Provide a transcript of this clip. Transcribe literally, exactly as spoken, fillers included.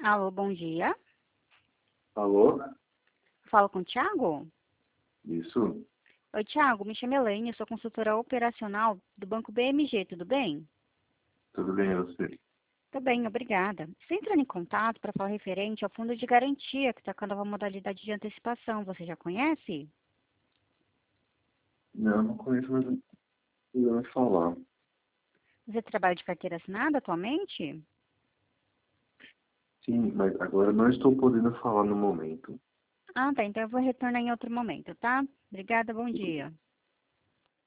Alô, bom dia. Alô? Falo com o Thiago? Isso? Oi, Thiago, me chamo Elaine, eu sou consultora operacional do Banco B M G, tudo bem? Tudo bem, você? Tudo bem, obrigada. Estou entrando em contato para falar referente ao fundo de garantia que está com a nova modalidade de antecipação. Você já conhece? Não, não conheço, mas eu vou falar. Você trabalha de carteira assinada atualmente? Sim, mas agora não estou podendo falar no momento. Ah, tá, então eu vou retornar em outro momento, tá? Obrigada, bom dia.